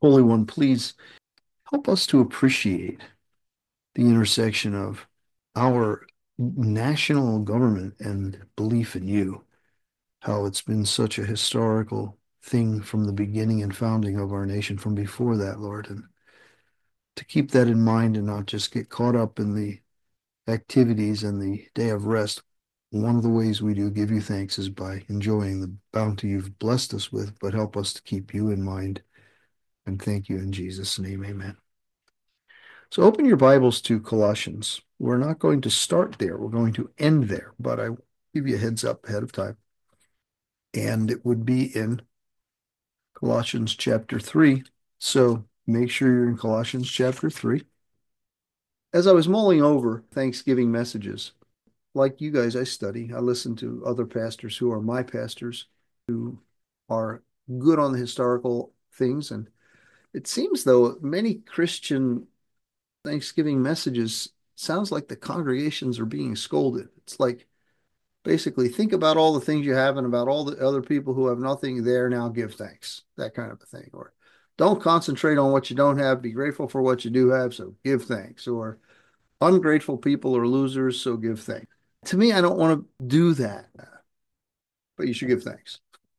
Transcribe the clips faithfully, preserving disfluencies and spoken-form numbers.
Holy One, please help us to appreciate the intersection of our national government and belief in you, how it's been such a historical thing from the beginning and founding of our nation from before that, Lord, and to keep that in mind and not just get caught up in the activities and the day of rest. One of the ways we do give you thanks is by enjoying the bounty you've blessed us with, but help us to keep you in mind. And thank you in Jesus' name, amen. So open your Bibles to Colossians. We're not going to start there. We're going to end there, but I give you a heads up ahead of time. And it would be in Colossians chapter three. So make sure you're in Colossians chapter three. As I was mulling over Thanksgiving messages, like you guys, I study. I listen to other pastors who are my pastors, who are good on the historical things. And it seems, though, many Christian Thanksgiving messages sounds like the congregations are being scolded. It's like basically think about all the things you have and about all the other people who have nothing there now give thanks, that kind of a thing. Or don't concentrate on what you don't have, be grateful for what you do have, so give thanks. Or ungrateful people are losers, so give thanks. To me, I don't want to do that, but you should give thanks.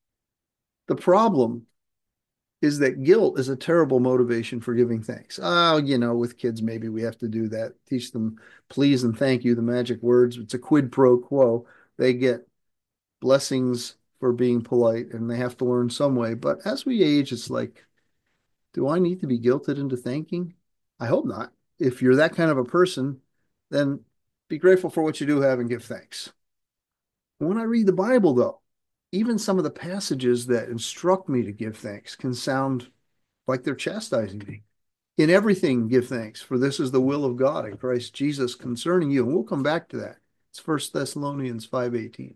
The problem is that guilt is a terrible motivation for giving thanks. Oh, you know, with kids, maybe we have to do that. Teach them please and thank you, the magic words. It's a quid pro quo. They get blessings for being polite and they have to learn some way. But as we age, it's like, do I need to be guilted into thanking? I hope not. If you're that kind of a person, then be grateful for what you do have and give thanks. When I read the Bible, though, even some of the passages that instruct me to give thanks can sound like they're chastising me. In everything, give thanks, for this is the will of God in Christ Jesus concerning you. And we'll come back to that. It's First Thessalonians five eighteen.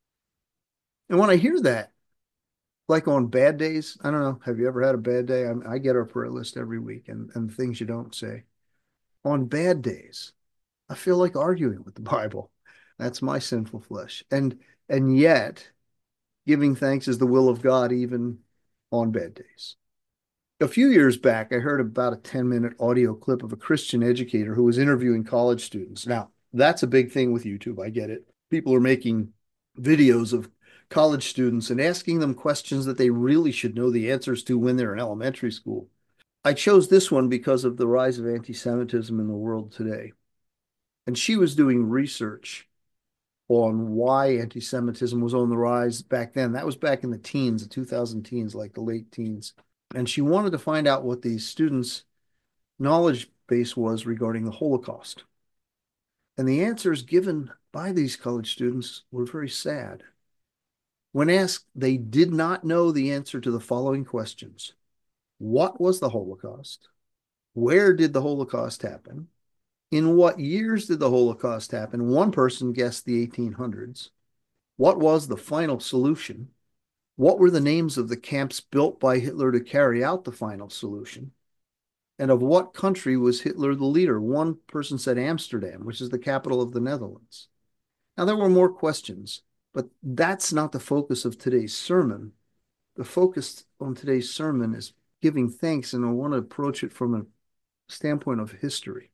And when I hear that, like on bad days, I don't know, have you ever had a bad day? I, I get our prayer list every week and, and things you don't say. On bad days, I feel like arguing with the Bible. That's my sinful flesh. And and yet, giving thanks is the will of God even on bad days. A few years back, I heard about a ten minute audio clip of a Christian educator who was interviewing college students. Now, that's a big thing with YouTube. I get it. People are making videos of college students and asking them questions that they really should know the answers to when they're in elementary school. I chose this one because of the rise of anti-Semitism in the world today. And she was doing research on why anti-Semitism was on the rise back then. That was back in the teens, the two thousand teens, like the late teens. And she wanted to find out what these students' knowledge base was regarding the Holocaust. And the answers given by these college students were very sad. When asked, they did not know the answer to the following questions. What was the Holocaust? Where did the Holocaust happen? In what years did the Holocaust happen? One person guessed the eighteen hundreds. What was the final solution? What were the names of the camps built by Hitler to carry out the final solution? And of what country was Hitler the leader? One person said Amsterdam, which is the capital of the Netherlands. Now, there were more questions, but that's not the focus of today's sermon. The focus on today's sermon is giving thanks, and I want to approach it from a standpoint of history.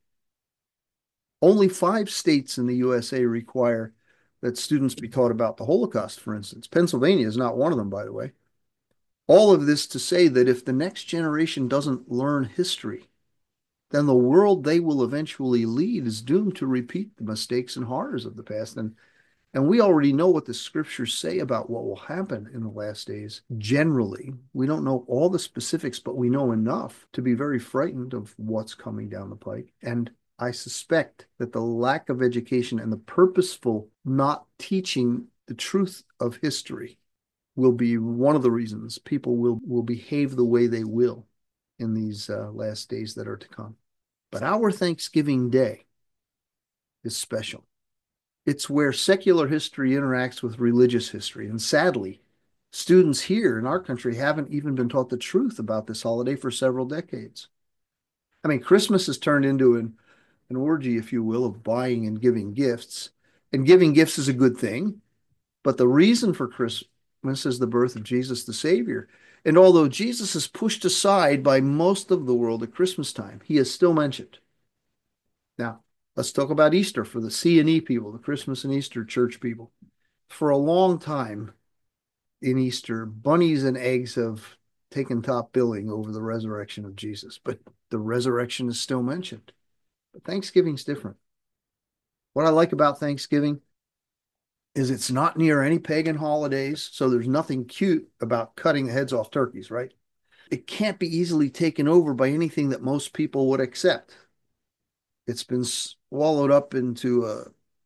Only five states in the U S A require that students be taught about the Holocaust, for instance. Pennsylvania is not one of them, by the way. All of this to say that if the next generation doesn't learn history, then the world they will eventually lead is doomed to repeat the mistakes and horrors of the past. And, and we already know what the scriptures say about what will happen in the last days. Generally, we don't know all the specifics, but we know enough to be very frightened of what's coming down the pike. And I suspect that the lack of education and the purposeful not teaching the truth of history will be one of the reasons people will, will behave the way they will in these uh, last days that are to come. But our Thanksgiving Day is special. It's where secular history interacts with religious history. And sadly, students here in our country haven't even been taught the truth about this holiday for several decades. I mean, Christmas has turned into an an orgy, if you will, of buying and giving gifts. And giving gifts is a good thing. But the reason for Christmas is the birth of Jesus the Savior. And although Jesus is pushed aside by most of the world at Christmas time, he is still mentioned. Now, let's talk about Easter for the C and E people, the Christmas and Easter church people. For a long time in Easter, bunnies and eggs have taken top billing over the resurrection of Jesus, but the resurrection is still mentioned. But Thanksgiving's different. What I like about Thanksgiving is it's not near any pagan holidays, so there's nothing cute about cutting the heads off turkeys, right? It can't be easily taken over by anything that most people would accept. It's been swallowed up into a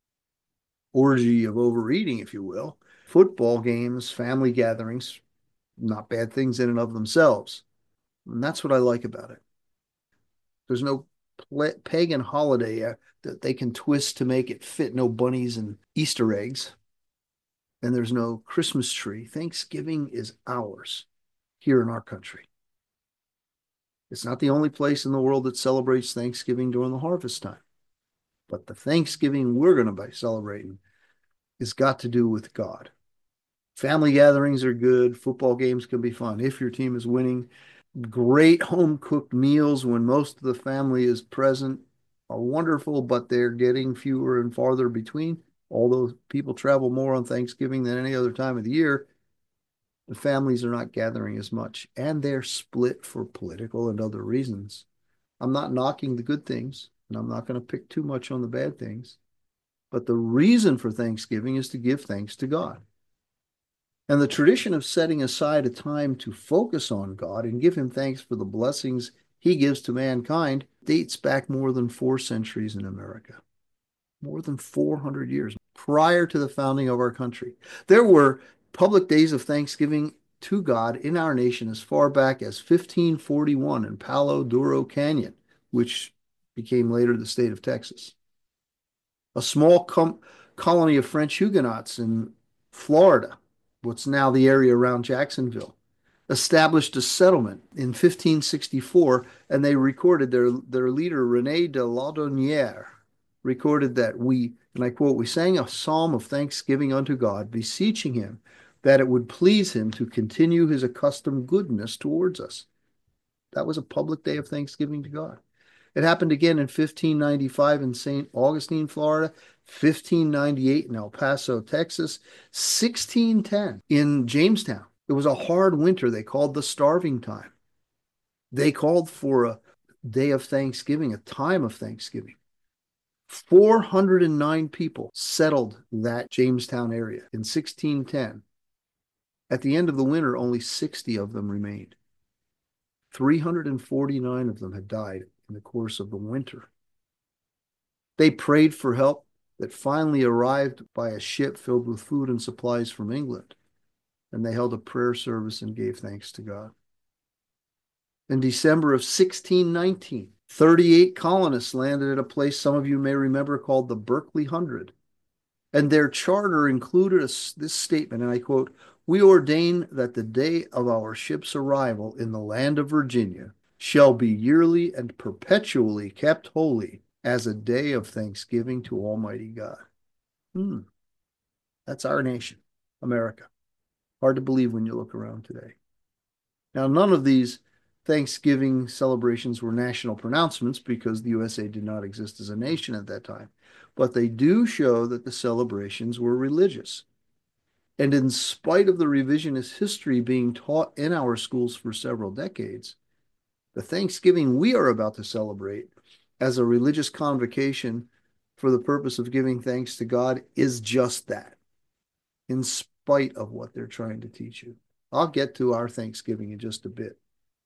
orgy of overeating, if you will. Football games, family gatherings, not bad things in and of themselves. And that's what I like about it. There's no pagan holiday that they can twist to make it fit, no bunnies and Easter eggs. And there's no Christmas tree. Thanksgiving is ours here in our country. It's not the only place in the world that celebrates Thanksgiving during the harvest time. But the Thanksgiving we're going to be celebrating has got to do with God. Family gatherings are good. Football games can be fun if your team is winning. Great home cooked meals when most of the family is present are wonderful, but they're getting fewer and farther between. Although people travel more on Thanksgiving than any other time of the year, the families are not gathering as much, and they're split for political and other reasons. I'm not knocking the good things, and I'm not going to pick too much on the bad things. But the reason for Thanksgiving is to give thanks to God. And the tradition of setting aside a time to focus on God and give him thanks for the blessings he gives to mankind dates back more than four centuries in America, more than four hundred years prior to the founding of our country. There were public days of thanksgiving to God in our nation as far back as fifteen forty-one in Palo Duro Canyon, which became later the state of Texas. A small colony of French Huguenots in Florida, what's now the area around Jacksonville, established a settlement in fifteen sixty-four, and they recorded their, their leader, Rene de Laudonnière, recorded that we, and I quote, we sang a psalm of thanksgiving unto God, beseeching him that it would please him to continue his accustomed goodness towards us. That was a public day of thanksgiving to God. It happened again in fifteen ninety-five in Saint Augustine, Florida, fifteen ninety-eight in El Paso, Texas, sixteen ten in Jamestown. It was a hard winter they called the starving time. They called for a day of thanksgiving, a time of thanksgiving. four hundred nine people settled that Jamestown area in sixteen ten. At the end of the winter, only sixty of them remained. three hundred forty-nine of them had died in the course of the winter. They prayed for help that finally arrived by a ship filled with food and supplies from England, and they held a prayer service and gave thanks to God. In December of sixteen nineteen, thirty-eight colonists landed at a place some of you may remember called the Berkeley Hundred, and their charter included a, this statement, and I quote, "We ordain that the day of our ship's arrival in the land of Virginia shall be yearly and perpetually kept holy as a day of thanksgiving to Almighty God." Hmm. That's our nation, America. Hard to believe when you look around today. Now, none of these Thanksgiving celebrations were national pronouncements because the U S A did not exist as a nation at that time, but they do show that the celebrations were religious. And in spite of the revisionist history being taught in our schools for several decades, the Thanksgiving we are about to celebrate as a religious convocation for the purpose of giving thanks to God is just that, in spite of what they're trying to teach you. I'll get to our Thanksgiving in just a bit.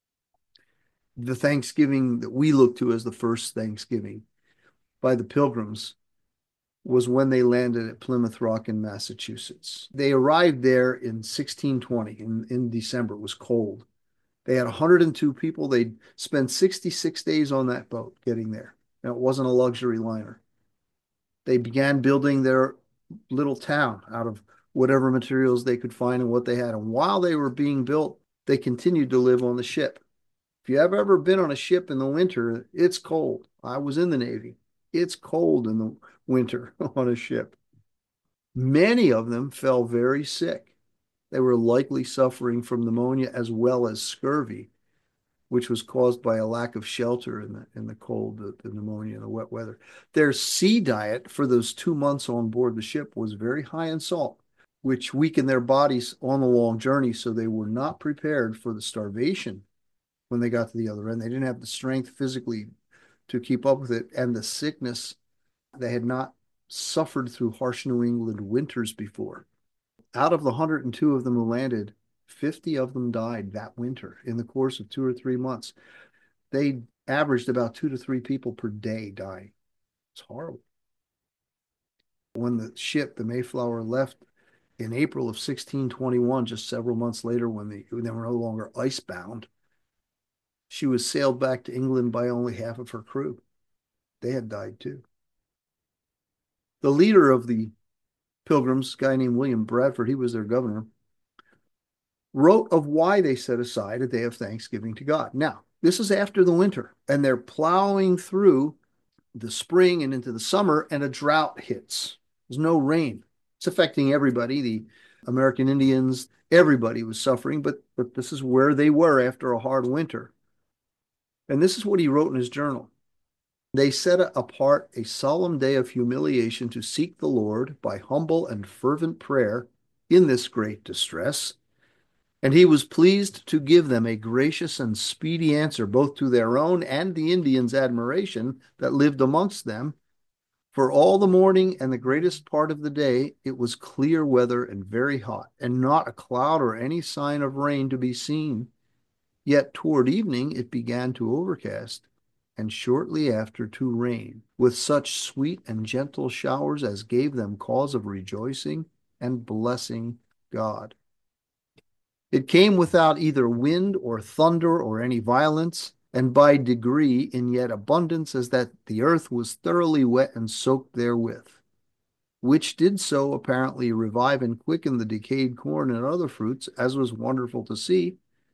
The Thanksgiving that we look to as the first Thanksgiving by the Pilgrims was when they landed at Plymouth Rock in Massachusetts. They arrived there in sixteen twenty, in, in December. It was cold. They had one hundred two people. They'd spent sixty-six days on that boat getting there. And it wasn't a luxury liner. They began building their little town out of whatever materials they could find and what they had. And while they were being built, they continued to live on the ship. If you have ever been on a ship in the winter, it's cold. I was in the Navy. It's cold in the winter on a ship. Many of them fell very sick. They were likely suffering from pneumonia as well as scurvy, which was caused by a lack of shelter in the in the cold, the, the pneumonia, and the wet weather. Their sea diet for those two months on board the ship was very high in salt, which weakened their bodies on the long journey, so they were not prepared for the starvation when they got to the other end. They didn't have the strength physically to keep up with it, and the sickness. They had not suffered through harsh New England winters before. Out of the one hundred two of them who landed, fifty of them died that winter in the course of two or three months. They averaged about two to three people per day dying. It's horrible. When the ship, the Mayflower, left in April of sixteen twenty-one, just several months later, when, the, when they were no longer icebound, she was sailed back to England by only half of her crew. They had died too. The leader of the Pilgrims, a guy named William Bradford, he was their governor, wrote of why they set aside a day of thanksgiving to God. Now, this is after the winter, and they're plowing through the spring and into the summer, and a drought hits. There's no rain. It's affecting everybody. The American Indians, everybody was suffering, but, but this is where they were after a hard winter. And this is what he wrote in his journal. They set apart a solemn day of humiliation to seek the Lord by humble and fervent prayer in this great distress. And he was pleased to give them a gracious and speedy answer, both to their own and the Indians' admiration that lived amongst them. For all the morning and the greatest part of the day, it was clear weather and very hot, and not a cloud or any sign of rain to be seen. Yet toward evening it began to overcast, and shortly after to rain, with such sweet and gentle showers as gave them cause of rejoicing and blessing God. It came without either wind or thunder or any violence, and by degree in yet abundance, as that the earth was thoroughly wet and soaked therewith, which did so apparently revive and quicken the decayed corn and other fruits, as was wonderful to see,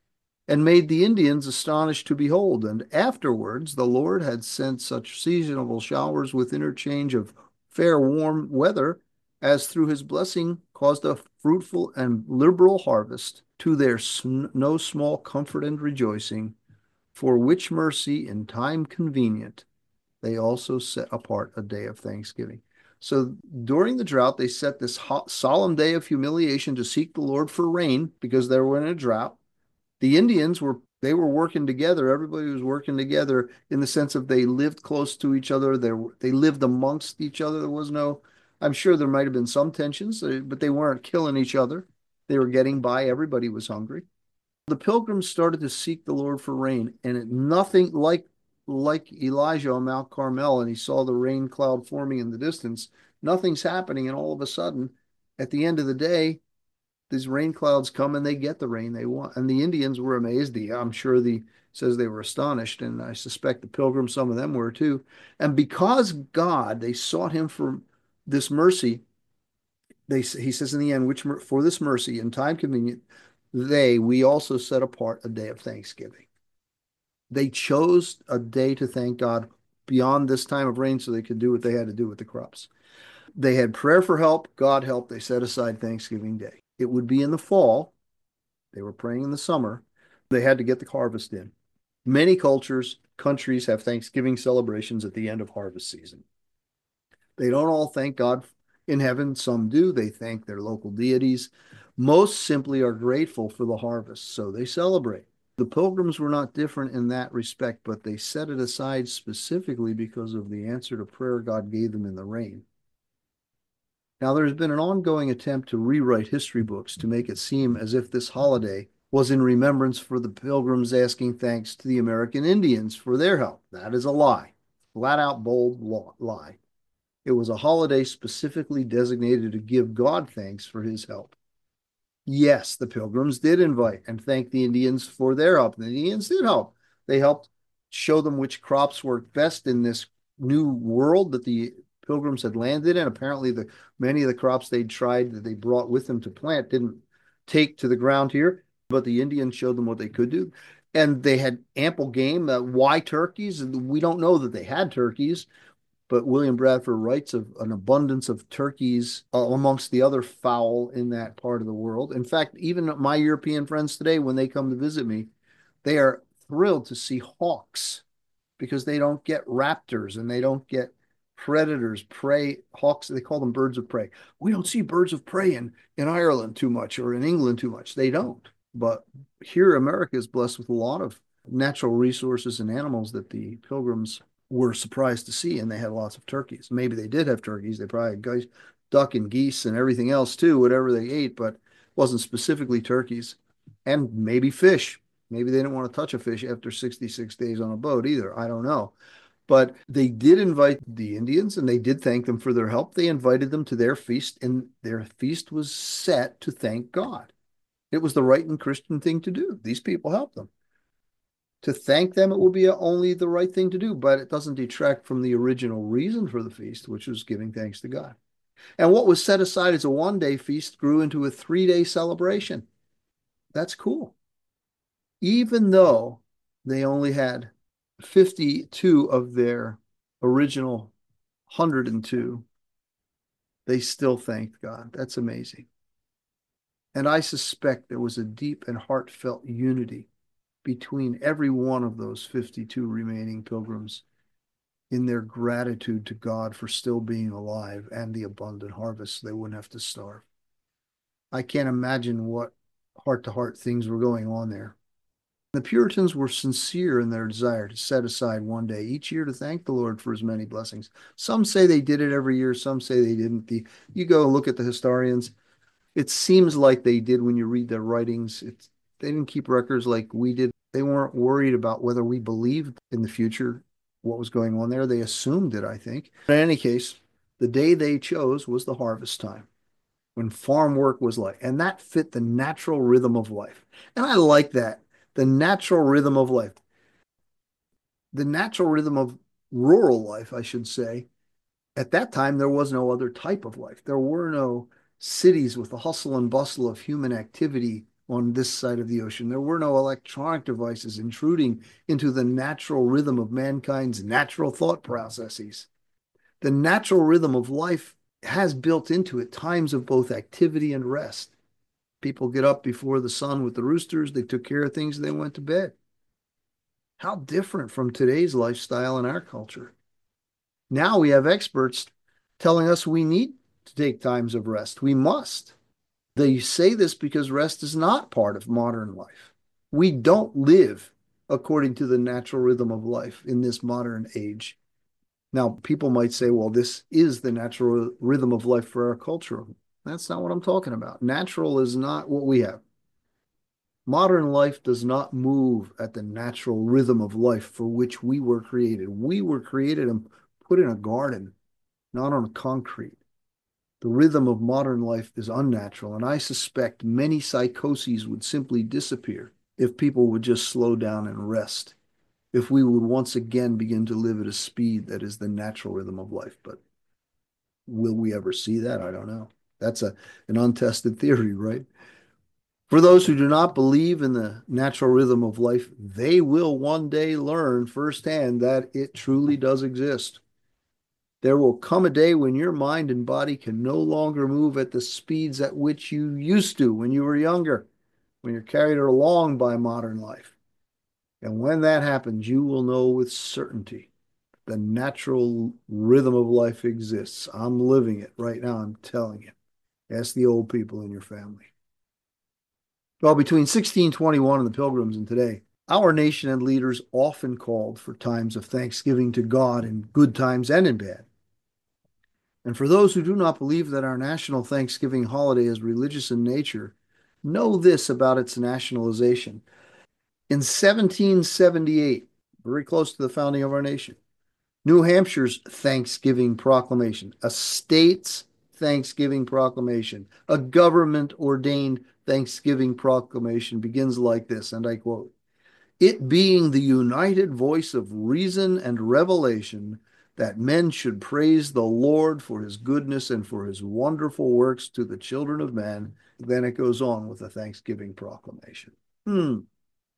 and made the Indians astonished to behold. And afterwards the Lord had sent such seasonable showers with interchange of fair warm weather, as through his blessing caused a fruitful and liberal harvest, to their no small comfort and rejoicing, for which mercy in time convenient they also set apart a day of thanksgiving. So during the drought, they set this hot, solemn day of humiliation to seek the Lord for rain, because they were in a drought. The Indians were they were working together. Everybody was working together in the sense of they lived close to each other. They they lived amongst each other. There was no, I'm sure there might have been some tensions, but they weren't killing each other. They were getting by. Everybody was hungry. The Pilgrims started to seek the Lord for rain, and it, nothing like like Elijah on Mount Carmel, and he saw the rain cloud forming in the distance. Nothing's happening, and all of a sudden, at the end of the day, these rain clouds come and they get the rain they want. And the Indians were amazed. The, I'm sure the says they were astonished, and I suspect the Pilgrims, some of them were too. And because God, they sought him for this mercy, they he says in the end, which for this mercy in time convenient, they, we also set apart a day of thanksgiving. They chose a day to thank God beyond this time of rain so they could do what they had to do with the crops. They had prayer for help, God helped, they set aside Thanksgiving Day. It would be in the fall. They were praying in the summer. They had to get the harvest in. Many cultures, countries have Thanksgiving celebrations at the end of harvest season. They don't all thank God in heaven. Some do. They thank their local deities. Most simply are grateful for the harvest, so they celebrate. The Pilgrims were not different in that respect, but they set it aside specifically because of the answer to prayer God gave them in the rain. Now, there's been an ongoing attempt to rewrite history books to make it seem as if this holiday was in remembrance for the Pilgrims asking thanks to the American Indians for their help. That is a lie. Flat out bold lie. It was a holiday specifically designated to give God thanks for his help. Yes, the Pilgrims did invite and thank the Indians for their help. The Indians did help. They helped show them which crops worked best in this new world that the Pilgrims had landed in. Apparently, the many of the crops they tried that they brought with them to plant didn't take to the ground here, but the Indians showed them what they could do. And they had ample game. Uh, why turkeys? We don't know that they had turkeys. But William Bradford writes of an abundance of turkeys uh, amongst the other fowl in that part of the world. In fact, even my European friends today, when they come to visit me, they are thrilled to see hawks because they don't get raptors and they don't get predators, prey, hawks. They call them birds of prey. We don't see birds of prey in, in Ireland too much or in England too much. They don't. But here, America is blessed with a lot of natural resources and animals that the pilgrims were surprised to see, and they had lots of turkeys. Maybe they did have turkeys. They probably had guys, duck and geese and everything else too, whatever they ate, but it wasn't specifically turkeys. And maybe fish. Maybe they didn't want to touch a fish after sixty-six days on a boat either. I don't know. But they did invite the Indians and they did thank them for their help. They invited them to their feast, and their feast was set to thank God. It was the right and Christian thing to do. These people helped them. To thank them, it will be only the right thing to do, but it doesn't detract from the original reason for the feast, which was giving thanks to God. And what was set aside as a one day feast grew into a three day celebration. That's cool. Even though they only had fifty-two of their original one hundred two, they still thanked God. That's amazing. And I suspect there was a deep and heartfelt unity between every one of those fifty-two remaining pilgrims in their gratitude to God for still being alive and the abundant harvest so they wouldn't have to starve. I can't imagine what heart to heart things were going on there. The Puritans were sincere in their desire to set aside one day each year to thank the Lord for his many blessings. Some say they did it every year, some say they didn't. The, you go and look at the historians, it seems like they did when you read their writings. It's, they didn't keep records like we did. They weren't worried about whether we believed in the future, what was going on there. They assumed it, I think. In any case, the day they chose was the harvest time when farm work was like, and that fit the natural rhythm of life. And I like that, the natural rhythm of life, the natural rhythm of rural life, I should say. At that time, there was no other type of life. There were no cities with the hustle and bustle of human activity on this side of the ocean. There were no electronic devices intruding into the natural rhythm of mankind's natural thought processes. The natural rhythm of life has built into it times of both activity and rest. People get up before the sun with the roosters, they took care of things, and they went to bed. How different from today's lifestyle in our culture. Now we have experts telling us we need to take times of rest. We must. They say this because rest is not part of modern life. We don't live according to the natural rhythm of life in this modern age. Now, people might say, well, this is the natural rhythm of life for our culture. That's not what I'm talking about. Natural is not what we have. Modern life does not move at the natural rhythm of life for which we were created. We were created and put in a garden, not on concrete. The rhythm of modern life is unnatural, and I suspect many psychoses would simply disappear if people would just slow down and rest, if we would once again begin to live at a speed that is the natural rhythm of life. But will we ever see that? I don't know. That's a, an untested theory, right? For those who do not believe in the natural rhythm of life, they will one day learn firsthand that it truly does exist. There will come a day when your mind and body can no longer move at the speeds at which you used to when you were younger, when you're carried along by modern life. And when that happens, you will know with certainty the natural rhythm of life exists. I'm living it right now. I'm telling you. Ask the old people in your family. Well, between sixteen twenty-one and the Pilgrims and today, our nation and leaders often called for times of thanksgiving to God in good times and in bad. And for those who do not believe that our national Thanksgiving holiday is religious in nature, know this about its nationalization. In seventeen seventy-eight, very close to the founding of our nation, New Hampshire's Thanksgiving Proclamation, a state's Thanksgiving Proclamation, a government-ordained Thanksgiving Proclamation begins like this, and I quote, "It being the united voice of reason and revelation that men should praise the Lord for his goodness and for his wonderful works to the children of man." Then it goes on with the Thanksgiving Proclamation. Hmm.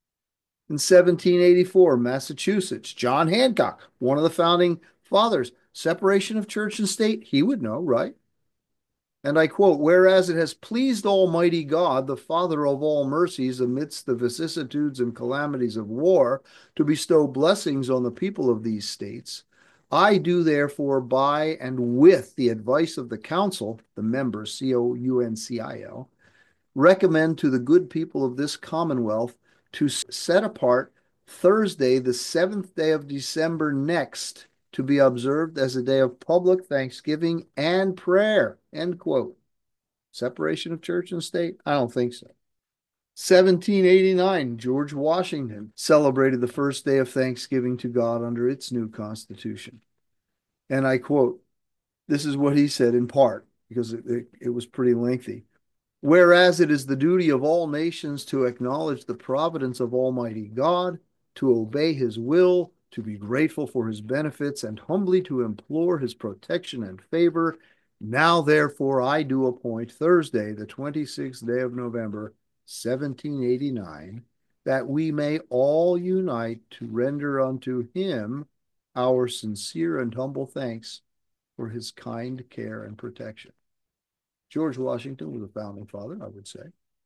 In seventeen eighty-four, Massachusetts, John Hancock, one of the founding fathers, Separation of church and state, he would know, right? And I quote, whereas it has pleased Almighty God, the Father of all mercies, amidst the vicissitudes and calamities of war, to bestow blessings on the people of these states, I do therefore, by and with the advice of the council, the members, C O U N C I L, recommend to the good people of this commonwealth to set apart Thursday, the seventh day of December next, to be observed as a day of public thanksgiving and prayer. End quote. Separation of church and state? I don't think so. seventeen eighty-nine, George Washington celebrated the first day of Thanksgiving to God under its new Constitution. And I quote, this is what he said in part, because it, it, it was pretty lengthy. Whereas it is the duty of all nations to acknowledge the providence of Almighty God, to obey his will, to be grateful for his benefits, and humbly to implore his protection and favor, now therefore I do appoint Thursday, the twenty-sixth day of November, seventeen eighty-nine, that we may all unite to render unto him our sincere and humble thanks for his kind care and protection. George Washington was a founding father, I would say.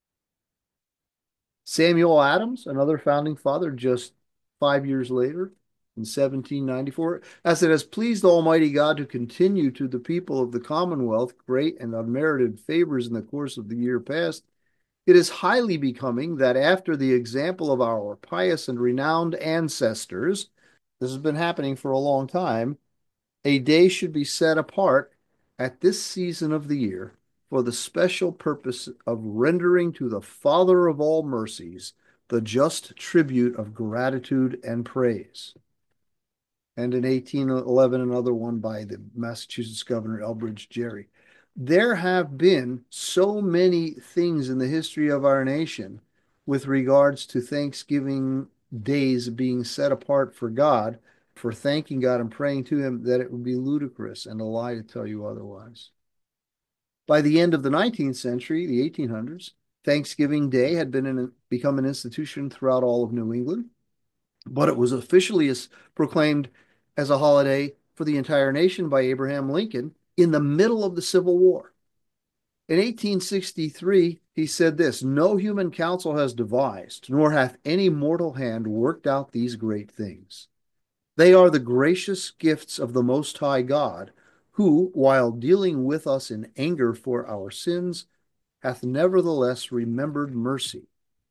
Samuel Adams, another founding father, just five years later in seventeen ninety-four, as it has pleased Almighty God to continue to the people of the Commonwealth great and unmerited favors in the course of the year past, it is highly becoming that after the example of our pious and renowned ancestors, this has been happening for a long time, a day should be set apart at this season of the year for the special purpose of rendering to the Father of all mercies the just tribute of gratitude and praise. And in eighteen eleven, another one by the Massachusetts Governor Elbridge Gerry. There have been so many things in the history of our nation with regards to Thanksgiving days being set apart for God, for thanking God and praying to him, that it would be ludicrous and a lie to tell you otherwise. By the end of the nineteenth century, the eighteen hundreds, Thanksgiving Day had been an, become an institution throughout all of New England, but it was officially as proclaimed as a holiday for the entire nation by Abraham Lincoln in the middle of the Civil War. In eighteen sixty-three, he said this, no human counsel has devised, nor hath any mortal hand worked out these great things. They are the gracious gifts of the Most High God, who, while dealing with us in anger for our sins, hath nevertheless remembered mercy.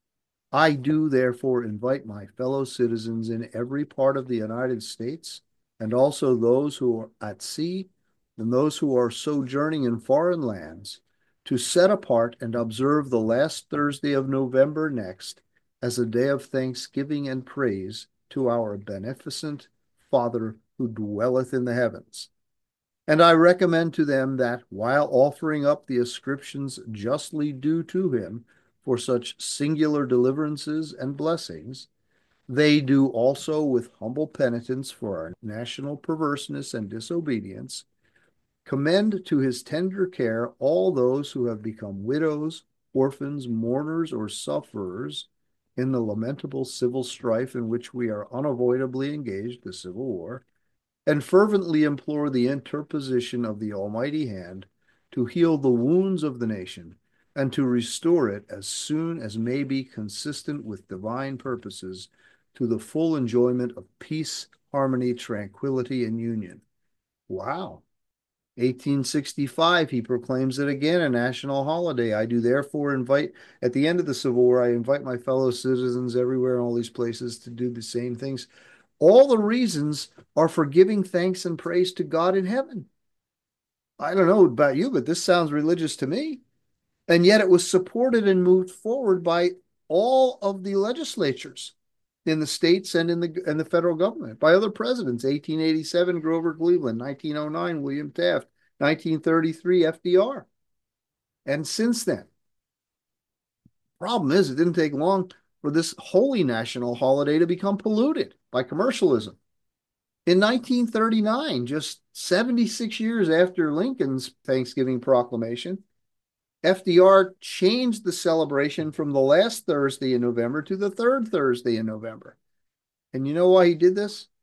I do therefore invite my fellow citizens in every part of the United States, and also those who are at sea, and those who are sojourning in foreign lands, to set apart and observe the last Thursday of November next as a day of thanksgiving and praise to our beneficent Father who dwelleth in the heavens. And I recommend to them that, while offering up the ascriptions justly due to him for such singular deliverances and blessings, they do also with humble penitence for our national perverseness and disobedience, commend to his tender care all those who have become widows, orphans, mourners, or sufferers in the lamentable civil strife in which we are unavoidably engaged, the Civil War, and fervently implore the interposition of the Almighty hand to heal the wounds of the nation and to restore it as soon as may be consistent with divine purposes to the full enjoyment of peace, harmony, tranquility, and union. Wow. eighteen sixty-five, he proclaims it again a national holiday. I do therefore invite, at the end of the Civil War, I invite my fellow citizens everywhere in all these places to do the same things. All the reasons are for giving thanks and praise to God in heaven. I don't know about you, but this sounds religious to me. And yet it was supported and moved forward by all of the legislatures in the states and in the, and the federal government, by other presidents. eighteen eighty-seven, Grover Cleveland. nineteen oh nine, William Taft. nineteen thirty-three, F D R. And since then, problem is, it didn't take long for this holy national holiday to become polluted by commercialism. In nineteen thirty-nine, just seventy-six years after Lincoln's Thanksgiving proclamation, F D R changed the celebration from the last Thursday in November to the third Thursday in November. And you know why he did this?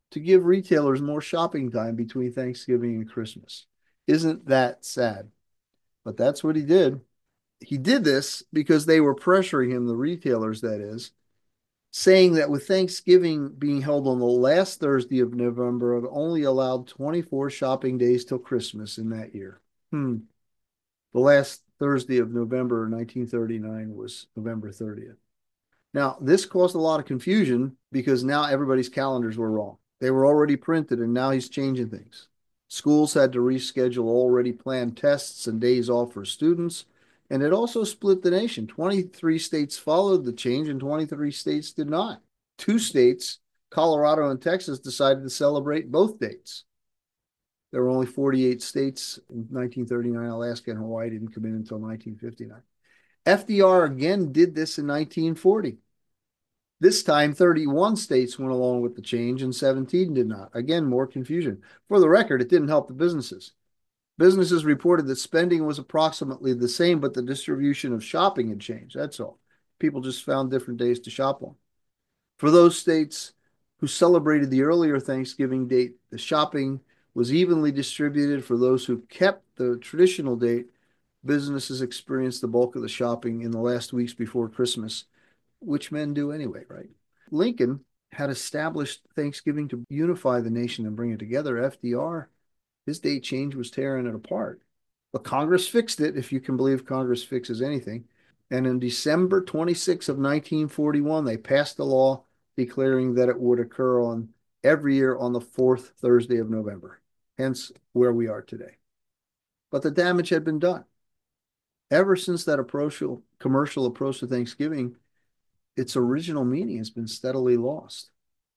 to give retailers more shopping time between Thanksgiving and Christmas. Isn't that sad? But that's what he did. He did this because they were pressuring him, the retailers, that is, saying that with Thanksgiving being held on the last Thursday of November, it only allowed twenty-four shopping days till Christmas in that year. Hmm. The last Thursday of November nineteen thirty-nine was November thirtieth. Now, this caused a lot of confusion because now everybody's calendars were wrong. They were already printed, and now he's changing things. Schools had to reschedule already planned tests and days off for students, and it also split the nation. twenty-three states followed the change, and twenty-three states did not. Two states, Colorado and Texas, decided to celebrate both dates. There were only forty-eight states in nineteen thirty-nine. Alaska and Hawaii didn't come in until nineteen fifty-nine. F D R again did this in nineteen forty. This time, thirty-one states went along with the change and seventeen did not. Again, more confusion. For the record, it didn't help the businesses. Businesses reported that spending was approximately the same, but the distribution of shopping had changed. That's all. People just found different days to shop on. For those states who celebrated the earlier Thanksgiving date, the shopping was evenly distributed. For those who kept the traditional date, businesses experienced the bulk of the shopping in the last weeks before Christmas, which men do anyway, right? Lincoln had established Thanksgiving to unify the nation and bring it together. F D R, his date change was tearing it apart. But Congress fixed it, if you can believe Congress fixes anything. And in December twenty-sixth of nineteen forty-one, they passed a law declaring that it would occur on every year on the fourth Thursday of November, hence where we are today. But the damage had been done. Ever since that approach, commercial approach to Thanksgiving, its original meaning has been steadily lost.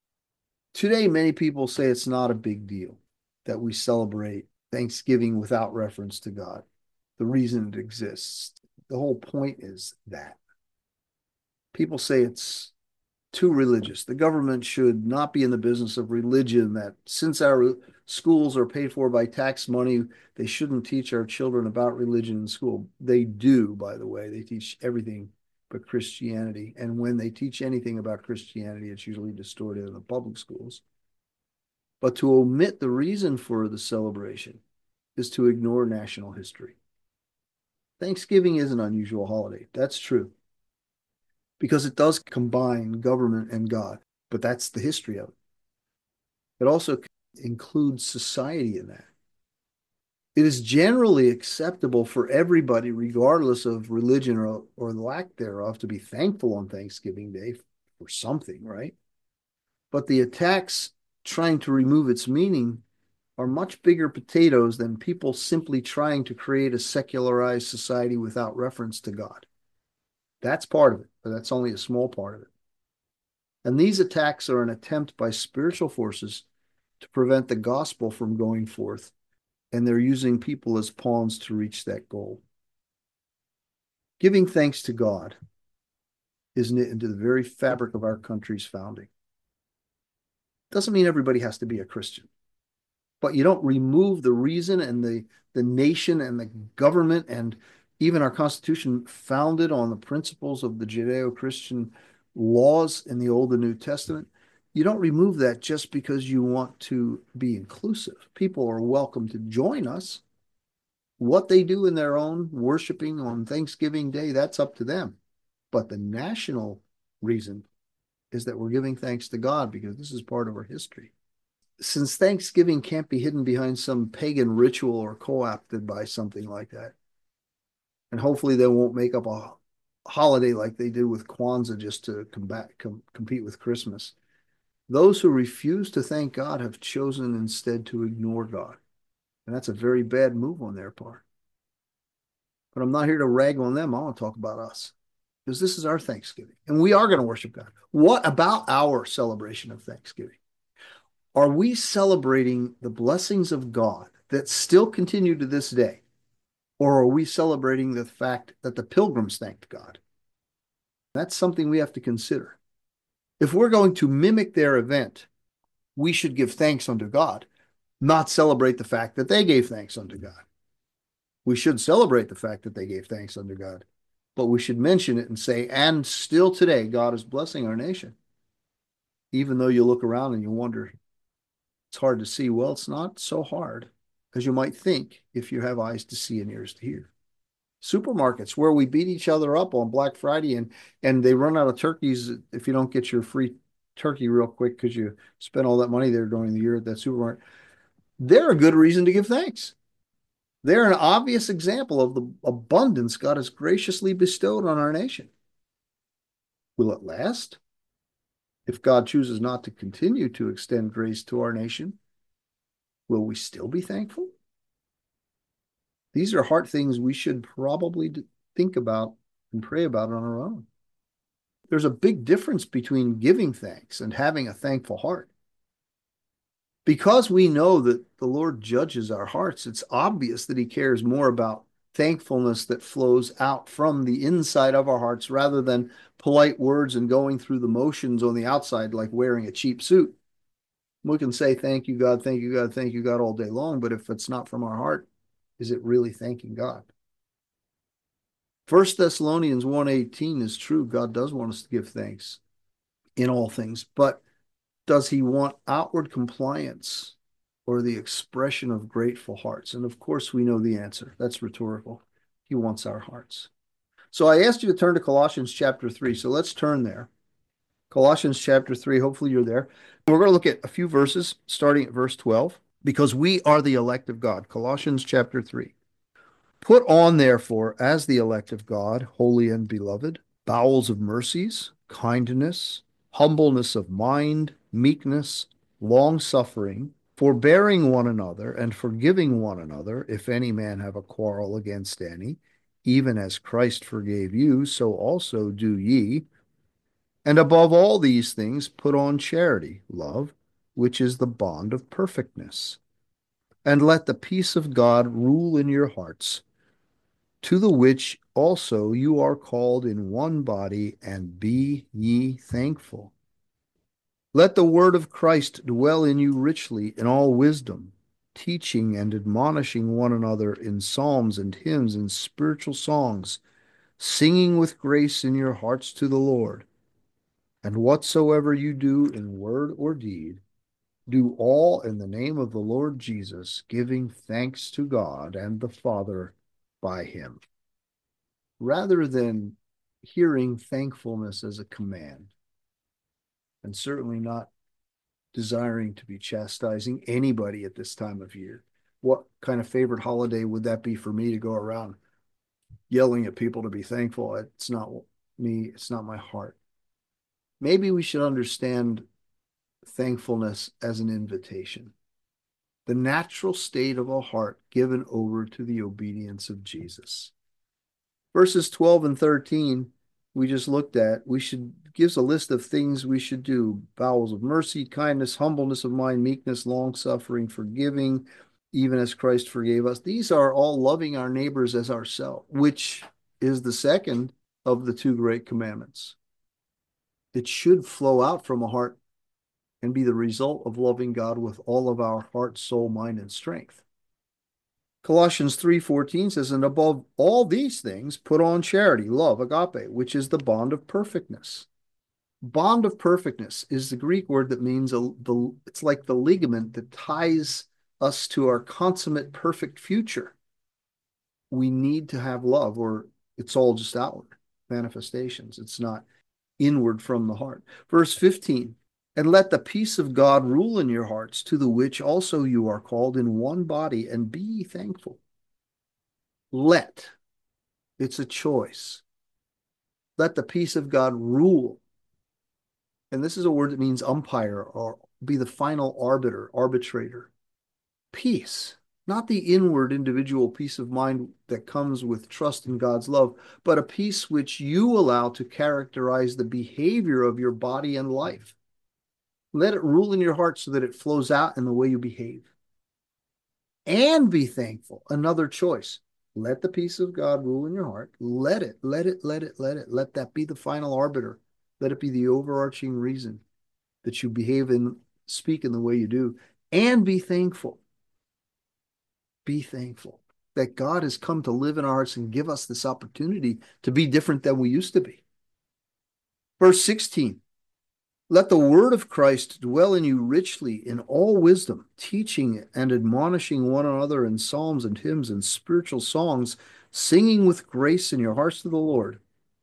Today, many people say it's not a big deal that we celebrate Thanksgiving without reference to God, the reason it exists. The whole point is that. People say it's too religious. The government should not be in the business of religion, that since our schools are paid for by tax money, they shouldn't teach our children about religion in school. They do, by the way. They teach everything but Christianity. And when they teach anything about Christianity, it's usually distorted in the public schools. But to omit the reason for the celebration is to ignore national history. Thanksgiving is an unusual holiday. That's true, because it does combine government and God, but that's the history of it. It also includes society in that. It is generally acceptable for everybody, regardless of religion or, or lack thereof, to be thankful on Thanksgiving Day for something, right? But the attacks trying to remove its meaning are much bigger potatoes than people simply trying to create a secularized society without reference to God. That's part of it, but that's only a small part of it. And these attacks are an attempt by spiritual forces to prevent the gospel from going forth, and they're using people as pawns to reach that goal. Giving thanks to God is knit into the very fabric of our country's founding. Doesn't mean everybody has to be a Christian, but you don't remove the reason, and the, the nation and the government and even our Constitution founded on the principles of the Judeo-Christian laws in the Old and New Testament. You don't remove that just because you want to be inclusive. People are welcome to join us. What they do in their own worshiping on Thanksgiving Day, that's up to them. But the national reason is that we're giving thanks to God because this is part of our history. Since Thanksgiving can't be hidden behind some pagan ritual or co-opted by something like that, and hopefully they won't make up a holiday like they did with Kwanzaa just to combat, com compete with Christmas. Those who refuse to thank God have chosen instead to ignore God. And that's a very bad move on their part. But I'm not here to rag on them. I want to talk about us, because this is our Thanksgiving, and we are going to worship God. What about our celebration of Thanksgiving? Are we celebrating the blessings of God that still continue to this day? Or are we celebrating the fact that the pilgrims thanked God? That's something we have to consider. If we're going to mimic their event, we should give thanks unto God, not celebrate the fact that they gave thanks unto God. We should celebrate the fact that they gave thanks unto God, but we should mention it and say, and still today, God is blessing our nation. Even though you look around and you wonder, It's hard to see. Well, it's not so hard as you might think if you have eyes to see and ears to hear. Supermarkets where we beat each other up on Black Friday and and they run out of turkeys if you don't get your free turkey real quick because you spent all that money there during the year at that supermarket. They're a good reason to give thanks. They're an obvious example of the abundance God has graciously bestowed on our nation. Will it last? If God chooses not to continue to extend grace to our nation, will we still be thankful? These are hard things we should probably think about and pray about on our own. There's a big difference between giving thanks and having a thankful heart. Because we know that the Lord judges our hearts, it's obvious that he cares more about thankfulness that flows out from the inside of our hearts rather than polite words and going through the motions on the outside like wearing a cheap suit. We can say, thank you, God, thank you, God, thank you, God, all day long, but if it's not from our heart, is it really thanking God? First Thessalonians one eighteen is true. God does want us to give thanks in all things, but does he want outward compliance or the expression of grateful hearts? And of course, we know the answer. That's rhetorical. He wants our hearts. So I asked you to turn to Colossians chapter three. So let's turn there. Colossians chapter three. Hopefully you're there. We're going to look at a few verses starting at verse twelve because we are the elect of God. Colossians chapter three. Put on, therefore, as the elect of God, holy and beloved, bowels of mercies, kindness, humbleness of mind, meekness, long-suffering, forbearing one another, and forgiving one another, if any man have a quarrel against any, even as Christ forgave you, so also do ye. And above all these things, put on charity, love, which is the bond of perfectness. And let the peace of God rule in your hearts, to the which also you are called in one body, and be ye thankful. Let the word of Christ dwell in you richly in all wisdom, teaching and admonishing one another in psalms and hymns and spiritual songs, singing with grace in your hearts to the Lord. And whatsoever you do in word or deed, do all in the name of the Lord Jesus, giving thanks to God and the Father by him. Rather than hearing thankfulness as a command, and certainly not desiring to be chastising anybody at this time of year. What kind of favorite holiday would that be for me to go around yelling at people to be thankful? It's not me, it's not my heart. Maybe we should understand thankfulness as an invitation, the natural state of a heart given over to the obedience of Jesus. Verses twelve and thirteen, we just looked at, we should gives a list of things we should do: bowels of mercy, kindness, humbleness of mind, meekness, long suffering, forgiving, even as Christ forgave us. These are all loving our neighbors as ourselves, which is the second of the two great commandments. It should flow out from a heart and be the result of loving God with all of our heart, soul, mind, and strength. Colossians three fourteen says, and above all these things, put on charity, love, agape, which is the bond of perfectness. Bond of perfectness is the Greek word that means a, the, it's like the ligament that ties us to our consummate perfect future. We need to have love, or it's all just outward manifestations. It's not inward from the heart. Verse fifteen, and let the peace of God rule in your hearts, to the which also you are called in one body, and be ye thankful. Let, it's a choice. Let the peace of God rule. And this is a word that means umpire, or be the final arbiter, arbitrator. Peace, not the inward individual peace of mind that comes with trust in God's love, but a peace which you allow to characterize the behavior of your body and life. Let it rule in your heart so that it flows out in the way you behave. And be thankful. Another choice. Let the peace of God rule in your heart. Let it, let it, let it, let it. Let that be the final arbiter. Let it be the overarching reason that you behave and speak in the way you do. And be thankful. Be thankful that God has come to live in our hearts and give us this opportunity to be different than we used to be. Verse sixteen. Let the word of Christ dwell in you richly in all wisdom, teaching and admonishing one another in psalms and hymns and spiritual songs, singing with grace in your hearts to the Lord.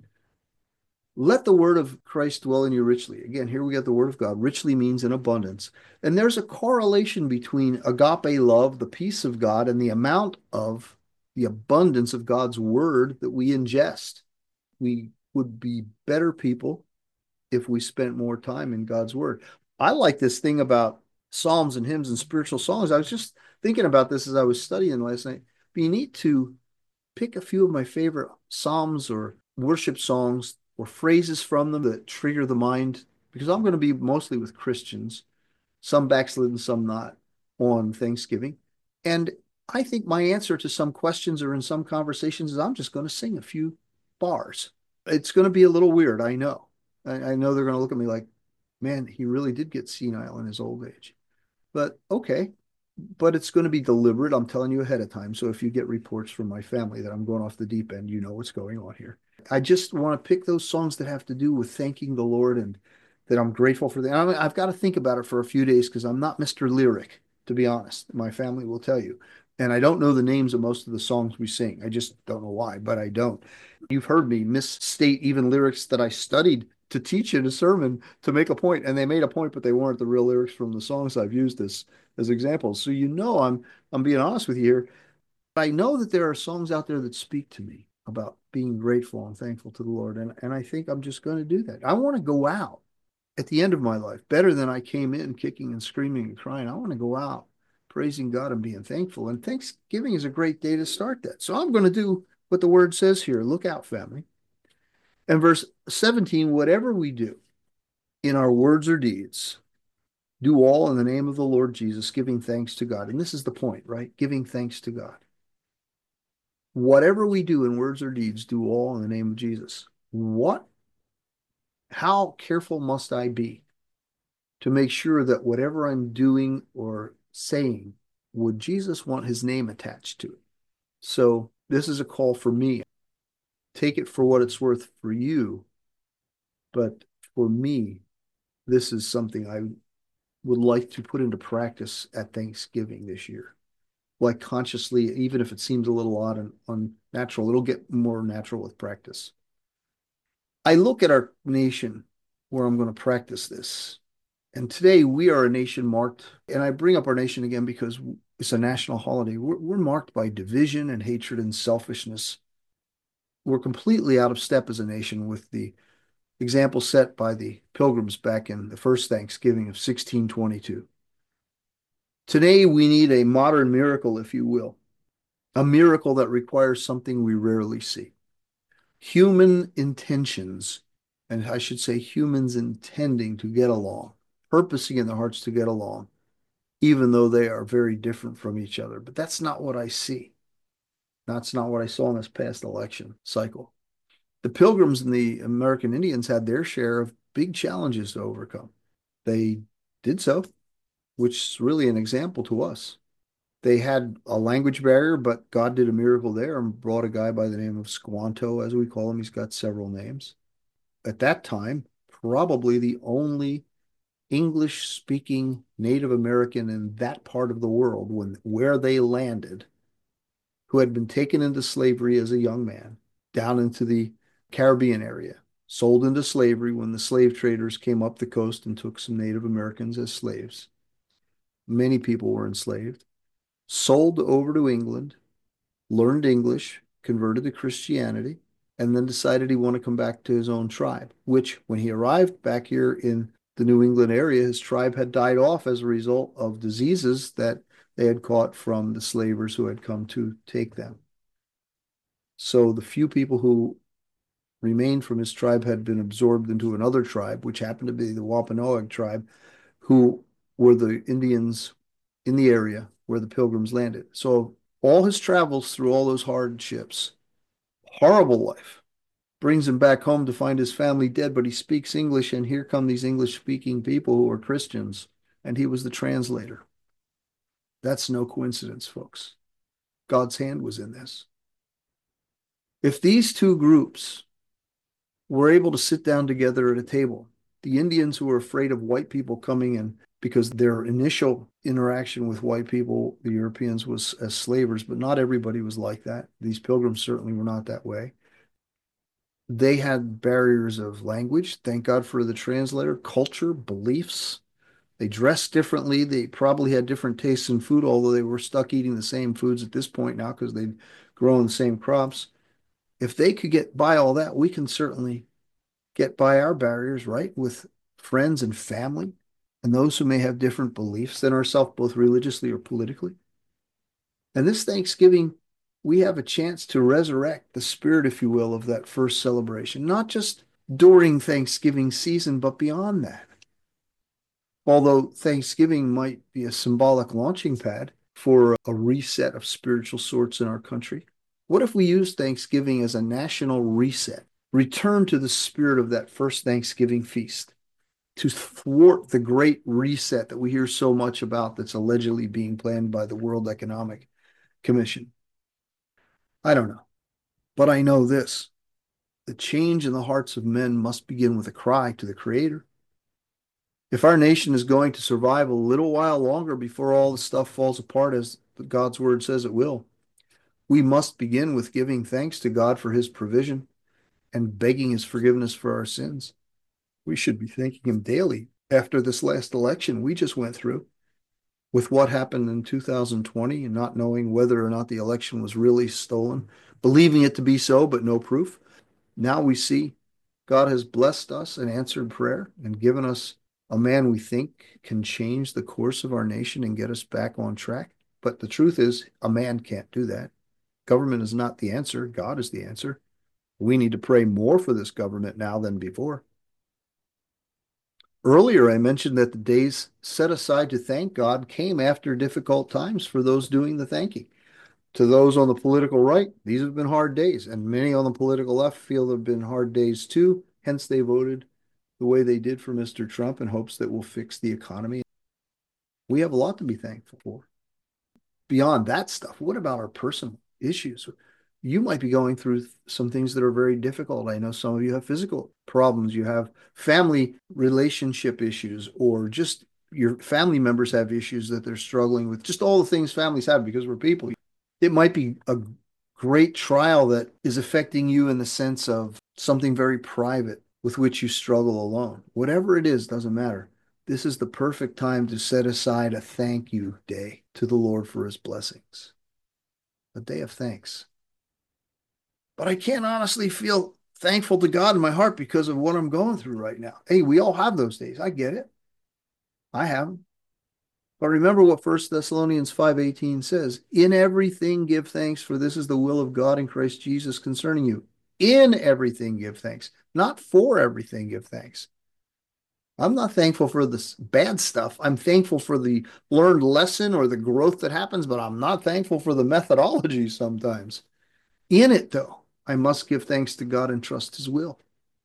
Let the word of Christ dwell in you richly. Again, here we get the word of God. Richly means in abundance. And there's a correlation between agape love, the peace of God, and the amount of the abundance of God's word that we ingest. We would be better people if we spent more time in God's word. I like this thing about psalms and hymns and spiritual songs. I was just thinking about this as I was studying last night. It'd be neat to pick a few of my favorite psalms or worship songs or phrases from them that trigger the mind, because I'm going to be mostly with Christians, some backslidden, some not, on Thanksgiving. And I think my answer to some questions or in some conversations is I'm just going to sing a few bars. It's going to be a little weird, I know. I, I know they're going to look at me like, man, he really did get senile in his old age. But okay, but it's going to be deliberate. I'm telling you ahead of time. So if you get reports from my family that I'm going off the deep end, you know what's going on here. I just want to pick those songs that have to do with thanking the Lord and that I'm grateful for them. I mean, I've got to think about it for a few days because I'm not Mister Lyric, to be honest. My family will tell you. And I don't know the names of most of the songs we sing. I just don't know why, but I don't. You've heard me misstate even lyrics that I studied to teach in a sermon to make a point, and they made a point, but they weren't the real lyrics from the songs I've used as as examples. So you know I'm I'm being honest with you here. I know that there are songs out there that speak to me about being grateful and thankful to the Lord, and and I think I'm just going to do that. I want to go out at the end of my life better than I came in, kicking and screaming and crying. I want to go out praising God and being thankful. And Thanksgiving is a great day to start that. So I'm going to do what the word says here. Look out, family. And verse seventeen, whatever we do in our words or deeds, do all in the name of the Lord Jesus, giving thanks to God. And this is the point, right? Giving thanks to God. Whatever we do in words or deeds, do all in the name of Jesus. What, how careful must I be to make sure that whatever I'm doing or saying, would Jesus want his name attached to it? So this is a call for me. Take it for what it's worth for you. But for me, this is something I would like to put into practice at Thanksgiving this year. Like consciously, even if it seems a little odd and unnatural, it'll get more natural with practice. I look at our nation where I'm going to practice this. And today we are a nation marked, and I bring up our nation again because it's a national holiday. We're, we're marked by division and hatred and selfishness. We're completely out of step as a nation with the example set by the Pilgrims back in the first Thanksgiving of sixteen twenty-two. Today, we need a modern miracle, if you will, a miracle that requires something we rarely see. Human intentions, and I should say humans intending to get along, purposing in their hearts to get along, even though they are very different from each other. But that's not what I see. That's not what I saw in this past election cycle. The Pilgrims and the American Indians had their share of big challenges to overcome. They did so, which is really an example to us. They had a language barrier, but God did a miracle there and brought a guy by the name of Squanto, as we call him. He's got several names. At that time, probably the only English-speaking Native American in that part of the world, when where they landed, who had been taken into slavery as a young man down into the Caribbean area, sold into slavery when the slave traders came up the coast and took some Native Americans as slaves. Many people were enslaved, sold over to England, learned English, converted to Christianity, and then decided he wanted to come back to his own tribe, which when he arrived back here in the New England area, his tribe had died off as a result of diseases that they had caught from the slavers who had come to take them. So the few people who remained from his tribe had been absorbed into another tribe, which happened to be the Wampanoag tribe, who were the Indians in the area where the Pilgrims landed. So all his travels through all those hardships, horrible life, brings him back home to find his family dead, but he speaks English, and here come these English-speaking people who are Christians, and he was the translator. That's no coincidence, folks. God's hand was in this. If these two groups were able to sit down together at a table The Indians who were afraid of white people coming in because their initial interaction with white people, the Europeans, was as slavers, but not everybody was like that. These pilgrims certainly were not that way. They had barriers of language. Thank God for the translator, culture, beliefs. They dressed differently. They probably had different tastes in food, although they were stuck eating the same foods at this point now because they'd grown the same crops. If they could get by all that, we can certainly get by our barriers, right? With friends and family and those who may have different beliefs than ourselves, both religiously or politically. And this Thanksgiving, we have a chance to resurrect the spirit, if you will, of that first celebration, not just during Thanksgiving season, but beyond that. Although Thanksgiving might be a symbolic launching pad for a reset of spiritual sorts in our country, what if we use Thanksgiving as a national reset? Return to the spirit of that first Thanksgiving feast to thwart the great reset that we hear so much about that's allegedly being planned by the World Economic Commission. I don't know, but I know this. The change in the hearts of men must begin with a cry to the Creator. If our nation is going to survive a little while longer before all the stuff falls apart, as God's word says it will, we must begin with giving thanks to God for his provision and begging his forgiveness for our sins. We should be thanking him daily after this last election we just went through with what happened in two thousand twenty and not knowing whether or not the election was really stolen, believing it to be so, but no proof. Now we see God has blessed us and answered prayer and given us a man we think can change the course of our nation and get us back on track. But the truth is, a man can't do that. Government is not the answer. God is the answer. We need to pray more for this government now than before. Earlier, I mentioned that the days set aside to thank God came after difficult times for those doing the thanking. To those on the political right, these have been hard days, and many on the political left feel they've been hard days too. Hence, they voted the way they did for Mister Trump in hopes that we'll fix the economy. We have a lot to be thankful for. Beyond that stuff, what about our personal issues? You might be going through some things that are very difficult. I know some of you have physical problems. You have family relationship issues, or just your family members have issues that they're struggling with. Just all the things families have because we're people. It might be a great trial that is affecting you in the sense of something very private with which you struggle alone. Whatever it is, doesn't matter. This is the perfect time to set aside a thank you day to the Lord for his blessings. A day of thanks. But I can't honestly feel thankful to God in my heart because of what I'm going through right now. Hey, we all have those days. I get it. I have them. But remember what First Thessalonians five eighteen says, in everything give thanks, for this is the will of God in Christ Jesus concerning you. In everything give thanks, not for everything give thanks. I'm not thankful for the bad stuff. I'm thankful for the learned lesson or the growth that happens, but I'm not thankful for the methodology sometimes. In it, though, I must give thanks to God and trust his will.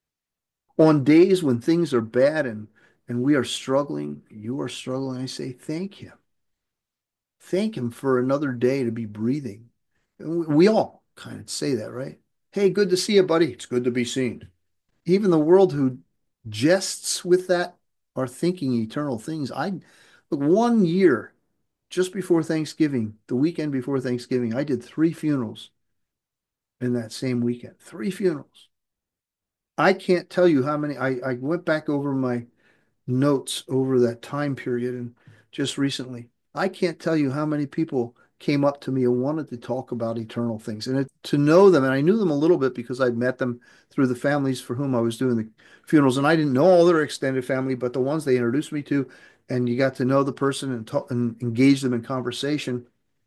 On days when things are bad and, and we are struggling, you are struggling, I say, thank him. Thank him for another day to be breathing. We all kind of say that, right? Hey, good to see you, buddy. It's good to be seen. Even the world who jests with that are thinking eternal things. I look, one year just before Thanksgiving, the weekend before Thanksgiving, I did three funerals in that same weekend. Three funerals. I can't tell you how many. I, I went back over my notes over that time period and just recently. I can't tell you how many people came up to me and wanted to talk about eternal things and it, to know them. And I knew them a little bit because I'd met them through the families for whom I was doing the funerals. And I didn't know all their extended family, but the ones they introduced me to, and you got to know the person and talk and engage them in conversation.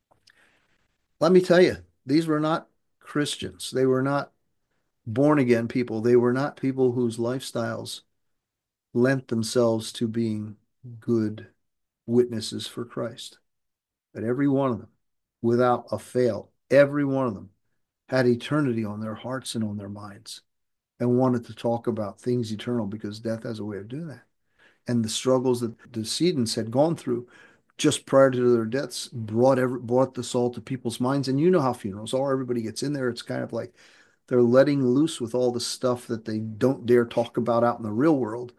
Let me tell you, these were not Christians. They were not born again people. They were not people whose lifestyles lent themselves to being good witnesses for Christ. But every one of them, without a fail, every one of them had eternity on their hearts and on their minds and wanted to talk about things eternal because death has a way of doing that. And the struggles that the decedents had gone through just prior to their deaths brought every, brought this all to people's minds. And you know how funerals are. Everybody gets in there. It's kind of like they're letting loose with all the stuff that they don't dare talk about out in the real world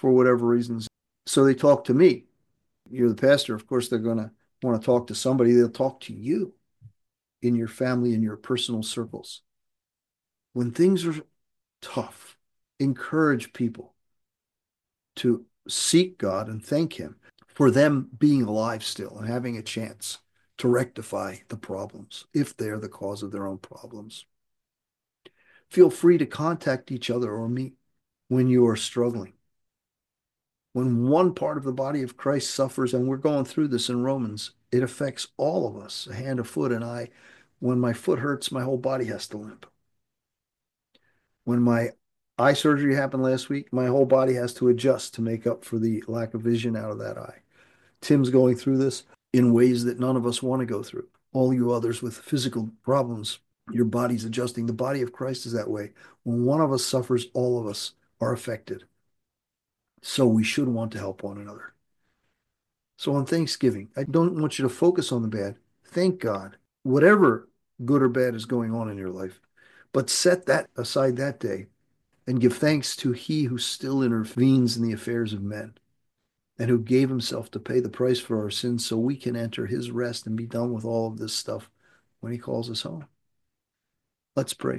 for whatever reasons. So they talk to me. You're the pastor. Of course, they're going to want to talk to somebody. They'll talk to you in your family, in your personal circles. When things are tough, encourage people to seek God and thank Him for them being alive still and having a chance to rectify the problems if they're the cause of their own problems. Feel free to contact each other or me when you are struggling. When one part of the body of Christ suffers, and we're going through this in Romans, it affects all of us, a hand, a foot, and eye. When my foot hurts, my whole body has to limp. When my eye surgery happened last week, my whole body has to adjust to make up for the lack of vision out of that eye. Tim's going through this in ways that none of us want to go through. All you others with physical problems, your body's adjusting. The body of Christ is that way. When one of us suffers, all of us are affected. So we should want to help one another. So on Thanksgiving, I don't want you to focus on the bad. Thank God, whatever good or bad is going on in your life, but set that aside that day and give thanks to He who still intervenes in the affairs of men and who gave Himself to pay the price for our sins so we can enter His rest and be done with all of this stuff when He calls us home. Let's pray.